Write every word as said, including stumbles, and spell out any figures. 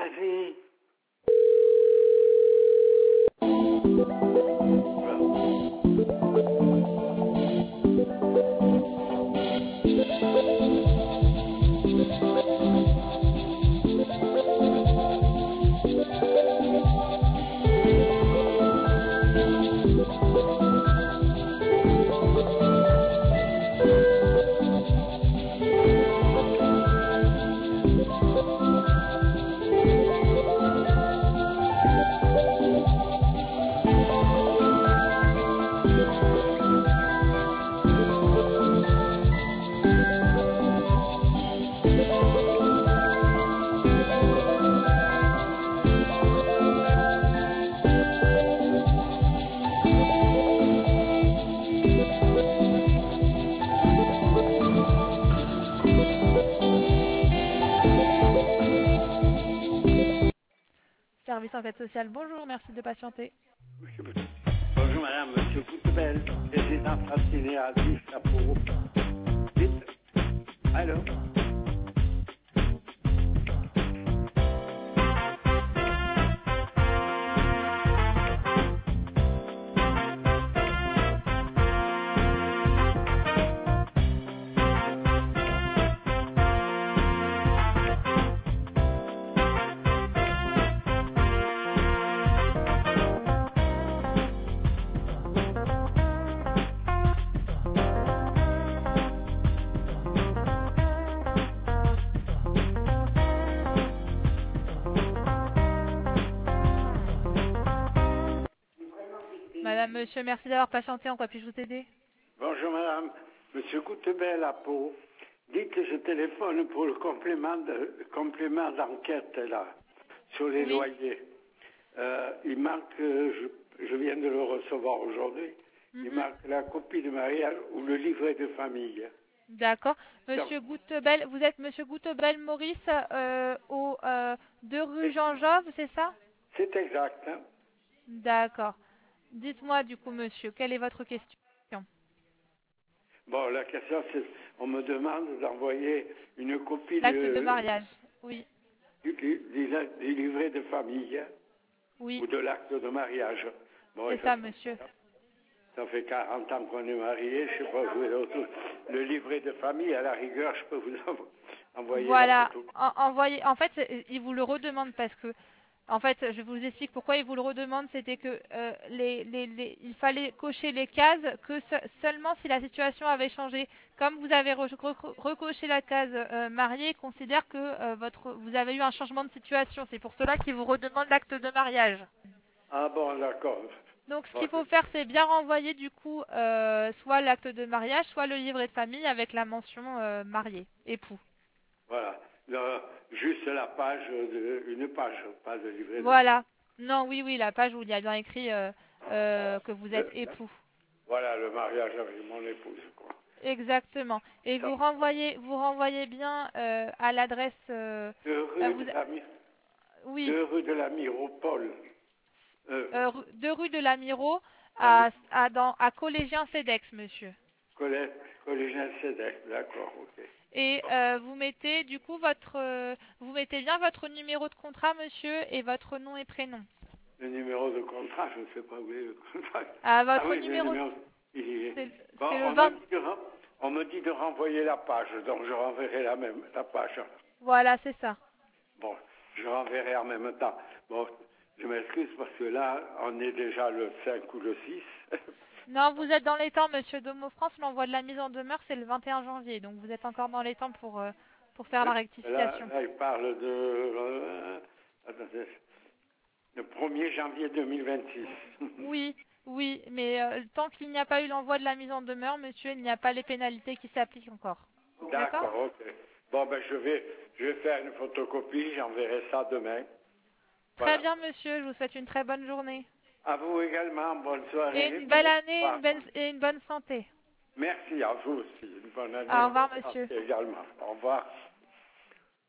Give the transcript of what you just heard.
Vas-y. Service enquête sociale, bonjour, merci de patienter. Bonjour madame, monsieur Coutebel, président Francine à dix à Pau. Dites. Allô? Madame, monsieur, merci d'avoir patienté, en quoi puis-je vous aider? Bonjour madame, monsieur Coutebel à Pau. Dites que je téléphone pour le complément de complément d'enquête là sur les Oui. loyers. Euh, il manque, euh, je, je viens de le recevoir aujourd'hui, Mhm. il manque la copie de mariage ou le livret de famille. D'accord. Monsieur Goutebel, vous êtes monsieur Goutebel Maurice euh, au euh, deux rue Jean-Jove, c'est ça? C'est exact. Hein? D'accord. Dites-moi du coup, monsieur, quelle est votre question? Bon, la question c'est, on me demande d'envoyer une copie L'acte de, de mariage, oui. du, du, du livret de famille Oui, ou de l'acte de mariage. Bon, c'est ça, monsieur. Ça fait quarante ans qu'on est mariés, je sais pas, vous autres. Le livret de famille, à la rigueur, je peux vous envoyer Voilà, la photo. en, envoyez, en fait, il vous le redemande parce que, en fait, je vous explique pourquoi il vous le redemande, c'était que euh, les, les, les, il fallait cocher les cases que se, seulement si la situation avait changé. Comme vous avez re, re, recoché la case euh, mariée, il considère que euh, votre, vous avez eu un changement de situation. C'est pour cela qu'il vous redemande l'acte de mariage. Ah bon, d'accord. Donc ce qu'il faut faire, c'est bien renvoyer du coup euh, soit l'acte de mariage, soit le livret de famille avec la mention euh, marié, époux. Voilà. Le, juste la page, de, une page, pas de livret. Voilà. Non, oui, oui, la page où il y a bien écrit euh, euh, que vous êtes de, époux. Voilà, le mariage avec mon épouse, quoi. Exactement. Et Ça, vous renvoyez, vous renvoyez bien euh, à l'adresse. Euh, deux euh, rue vous, de la, oui. deux rue de la Miropole. Euh, Euh, deux rue de la Miro à, à, à, dans, à Collégien Cedex, monsieur. collège, collégien Cédec, d'accord, ok. Et euh, vous mettez du coup votre, euh, vous mettez bien votre numéro de contrat, monsieur, et votre nom et prénom. Le numéro de contrat, je ne sais pas où est le contrat. Ah, Ah votre oui, le numéro, numéro. Il y est. c'est Bon, le on, vingt. me dit de, on me dit de renvoyer la page, donc je renverrai la même la page. Voilà, c'est ça. Bon, je renverrai en même temps. Bon, je m'excuse parce que là, on est déjà le cinq ou le six. Non, vous êtes dans les temps, monsieur Domo France. L'envoi de la mise en demeure, c'est le vingt et un janvier. Donc vous êtes encore dans les temps pour, euh, pour faire la Là, rectification. là, il parle de euh, attendez, le premier janvier deux mille vingt-six. Oui, oui, mais euh, tant qu'il n'y a pas eu l'envoi de la mise en demeure, monsieur, il n'y a pas les pénalités qui s'appliquent encore. D'accord? D'accord, ok. Bon, ben je vais, je vais faire une photocopie, j'enverrai ça demain. Très Voilà. bien, monsieur. Je vous souhaite une très bonne journée. À vous également, bonne Et soirée. une belle année Au une belle, et une bonne santé. Merci à vous aussi. Une bonne année Au et revoir, bonne monsieur. santé également. Au revoir.